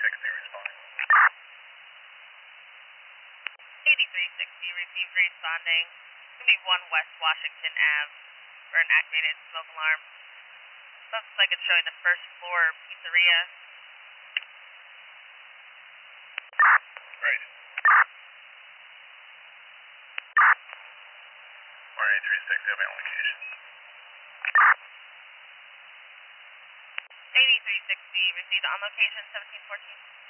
responding. 8360 received responding. It's going to be 1 West Washington Ave for an activated smoke alarm. Looks like it's showing the first floor pizzeria. Right. 1836, have my location. 8360 received on location 1714.